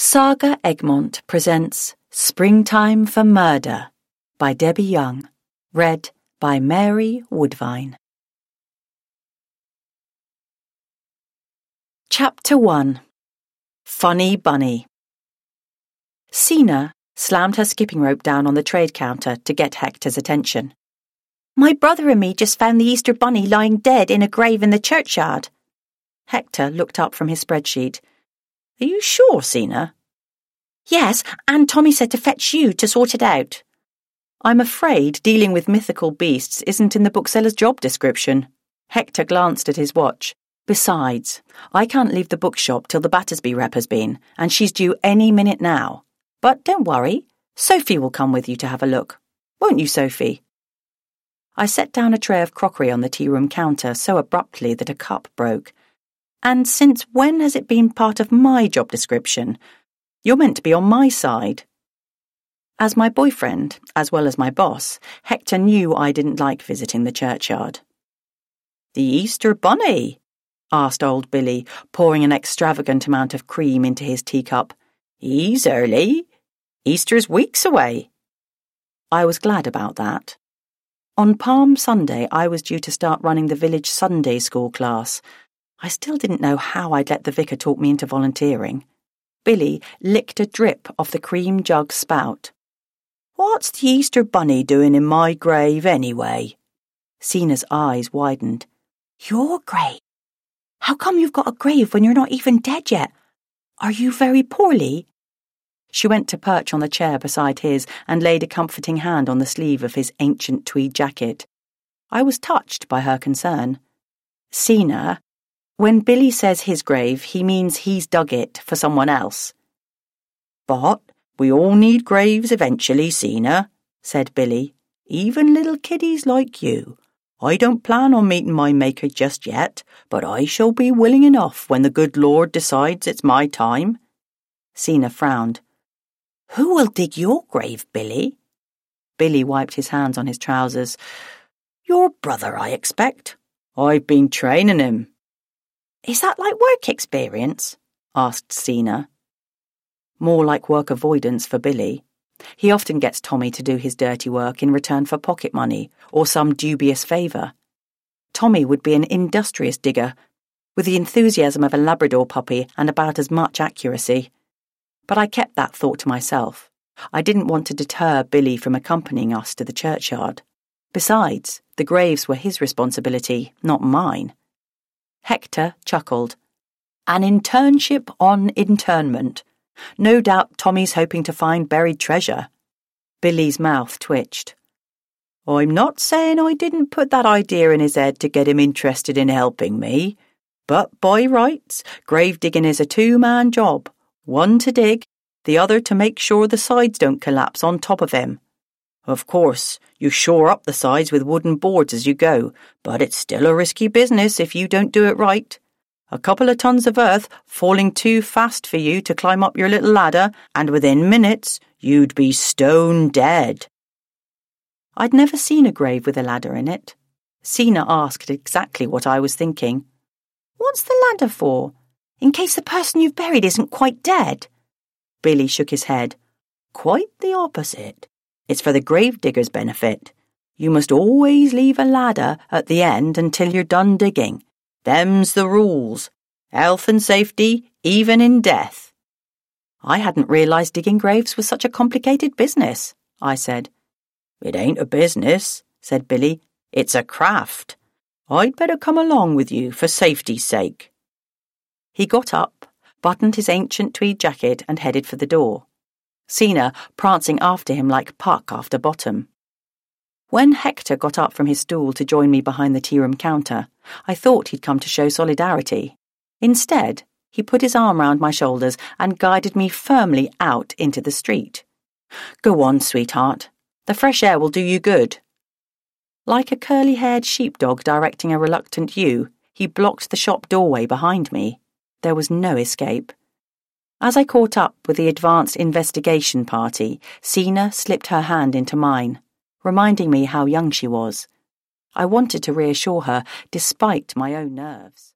Saga Egmont presents Springtime for Murder by Debbie Young, read by Mary Woodvine. Chapter 1. Funny Bunny. Sina slammed her skipping rope down on the trade counter to get Hector's attention. "My brother and me just found the Easter Bunny lying dead in a grave in the churchyard." Hector looked up from his spreadsheet. "Are you sure, Sina?" "Yes, and Tommy said to fetch you to sort it out." "I'm afraid dealing with mythical beasts isn't in the bookseller's job description." Hector glanced at his watch. "Besides, I can't leave the bookshop till the Battersby rep has been, and she's due any minute now. But don't worry, Sophie will come with you to have a look. Won't you, Sophie?" I set down a tray of crockery on the tea-room counter so abruptly that a cup broke. "And since when has it been part of my job description? You're meant to be on my side." As my boyfriend, as well as my boss, Hector knew I didn't like visiting the churchyard. "The Easter Bunny?" asked old Billy, pouring an extravagant amount of cream into his teacup. "He's early. Easter's weeks away." I was glad about that. On Palm Sunday, I was due to start running the village Sunday school class. I still didn't know how I'd let the vicar talk me into volunteering. Billy licked a drip off the cream jug spout. "What's the Easter Bunny doing in my grave anyway?" Sina's eyes widened. "Your grave? How come you've got a grave when you're not even dead yet? Are you very poorly?" She went to perch on the chair beside his and laid a comforting hand on the sleeve of his ancient tweed jacket. I was touched by her concern. "Sina, when Billy says his grave, he means he's dug it for someone else." "But we all need graves eventually, Sina," said Billy. "Even little kiddies like you. I don't plan on meeting my maker just yet, but I shall be willing enough when the good Lord decides it's my time." Sina frowned. "Who will dig your grave, Billy?" Billy wiped his hands on his trousers. "Your brother, I expect. I've been training him." "Is that like work experience?" asked Sina. More like work avoidance for Billy. He often gets Tommy to do his dirty work in return for pocket money or some dubious favour. Tommy would be an industrious digger, with the enthusiasm of a Labrador puppy and about as much accuracy. But I kept that thought to myself. I didn't want to deter Billy from accompanying us to the churchyard. Besides, the graves were his responsibility, not mine. Hector chuckled. "An internship on internment. No doubt Tommy's hoping to find buried treasure." Billy's mouth twitched. "I'm not saying I didn't put that idea in his head to get him interested in helping me, but by rights, grave digging is a two-man job. One to dig, the other to make sure the sides don't collapse on top of him. Of course, you shore up the sides with wooden boards as you go, but it's still a risky business if you don't do it right. A couple of tons of earth falling too fast for you to climb up your little ladder, and within minutes you'd be stone dead." I'd never seen a grave with a ladder in it. Sina asked exactly what I was thinking. "What's the ladder for? In case the person you've buried isn't quite dead?" Billy shook his head. "Quite the opposite. It's for the gravedigger's benefit. You must always leave a ladder at the end until you're done digging. Them's the rules. Health and safety, even in death." "I hadn't realised digging graves was such a complicated business," I said. "It ain't a business," said Billy. "It's a craft. I'd better come along with you for safety's sake." He got up, buttoned his ancient tweed jacket and headed for the door. Sina prancing after him like Puck after Bottom. When Hector got up from his stool to join me behind the tea-room counter, I thought he'd come to show solidarity. Instead, he put his arm round my shoulders and guided me firmly out into the street. "Go on, sweetheart. The fresh air will do you good." Like a curly-haired sheepdog directing a reluctant ewe, he blocked the shop doorway behind me. There was no escape. As I caught up with the advanced investigation party, Sina slipped her hand into mine, reminding me how young she was. I wanted to reassure her, despite my own nerves.